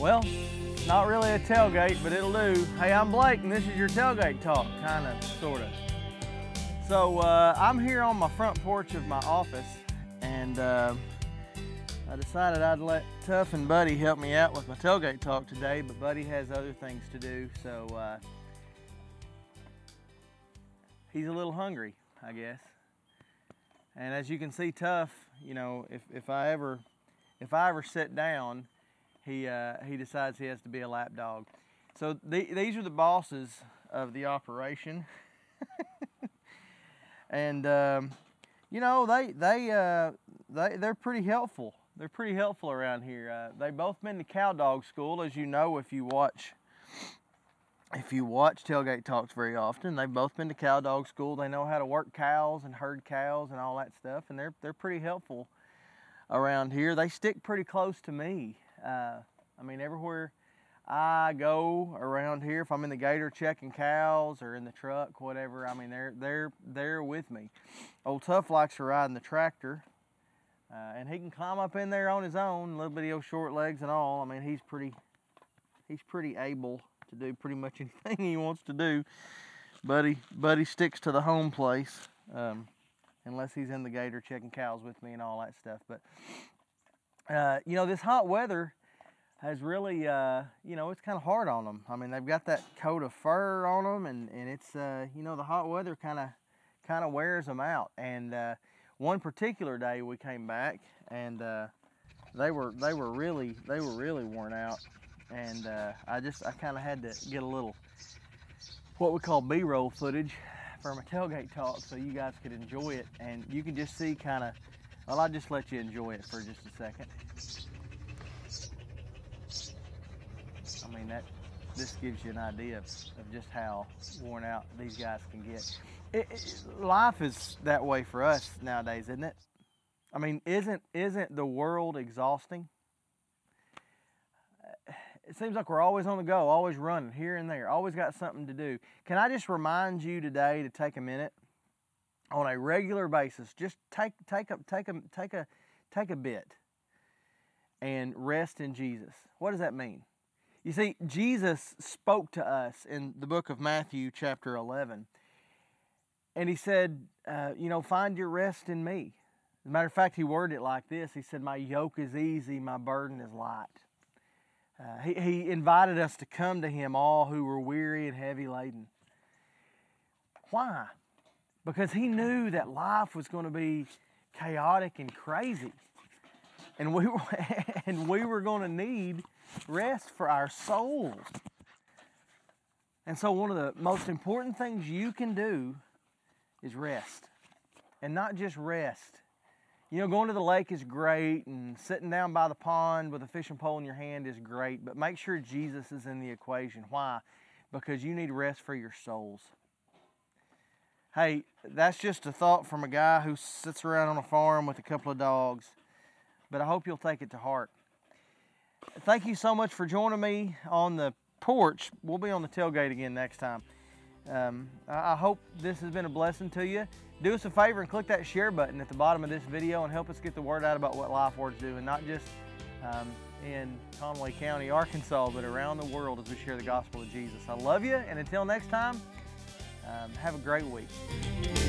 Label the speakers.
Speaker 1: Well, not really a tailgate, but it'll do. Hey, I'm Blake, and this is your tailgate talk, kind of, sort of. So I'm here on my front porch of my office, and I decided I'd let Tuff and Buddy help me out with my tailgate talk today, but Buddy has other things to do, so he's a little hungry, I guess. And as you can see, Tuff, you know, if I ever sit down, he decides he has to be a lap dog. So these are the bosses of the operation, and you know, they're pretty helpful. They're pretty helpful around here. They've both been to cow dog school, as you know if you watch Tailgate Talks very often. They've both been to cow dog school. They know how to work cows and herd cows and all that stuff, and they're pretty helpful around here. They stick pretty close to me. I mean, everywhere I go around here, if I'm in the gator checking cows or in the truck, whatever, I mean, they're with me. Old Tuff likes to ride in the tractor, and he can climb up in there on his own, little bitty old short legs and all. I mean, he's pretty able to do pretty much anything he wants to do. Buddy sticks to the home place, unless he's in the gator checking cows with me and all that stuff. But you know, this hot weather has really, you know, it's kind of hard on them. I mean, they've got that coat of fur on them, and it's, you know, the hot weather kind of wears them out. And one particular day we came back, and they were really worn out. And I kind of had to get a little what we call B-roll footage for my tailgate talk, so you guys could enjoy it. And you can just see kind of, well, I'll just let you enjoy it for just a second. I mean, this gives you an idea of just how worn out these guys can get. Life is that way for us nowadays, isn't it? I mean, isn't the world exhausting? It seems like we're always on the go, always running here and there, always got something to do. Can I just remind you today to take a minute on a regular basis? Just take a bit and rest in Jesus. What does that mean? You see, Jesus spoke to us in the book of Matthew, chapter 11, and he said, you know, find your rest in me. As a matter of fact, he worded it like this. He said, my yoke is easy, my burden is light. He invited us to come to him, all who were weary and heavy laden. Why? Because he knew that life was going to be chaotic and crazy, and we were going to need rest for our souls. And so one of the most important things you can do is rest. And not just rest. You know, going to the lake is great, and sitting down by the pond with a fishing pole in your hand is great, but make sure Jesus is in the equation. Why? Because you need rest for your souls. Hey, that's just a thought from a guy who sits around on a farm with a couple of dogs, but I hope you'll take it to heart. Thank you so much for joining me on the porch. We'll be on the tailgate again next time. I hope this has been a blessing to you. Do us a favor and click that share button at the bottom of this video and help us get the word out about what Life Word's doing, not just in Conway County, Arkansas, but around the world as we share the gospel of Jesus. I love you, and until next time, have a great week.